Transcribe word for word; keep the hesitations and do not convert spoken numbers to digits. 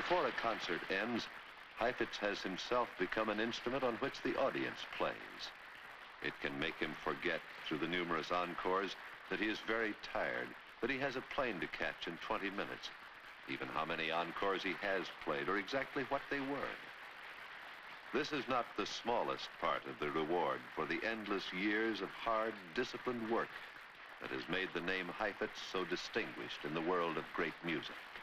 Before a concert ends, Heifetz has himself become an instrument on which the audience plays. It can make him forget, through the numerous encores, that he is very tired, that he has a plane to catch in twenty minutes, even how many encores he has played or exactly what they were. This is not the smallest part of the reward for the endless years of hard, disciplined work that has made the name Heifetz so distinguished in the world of great music.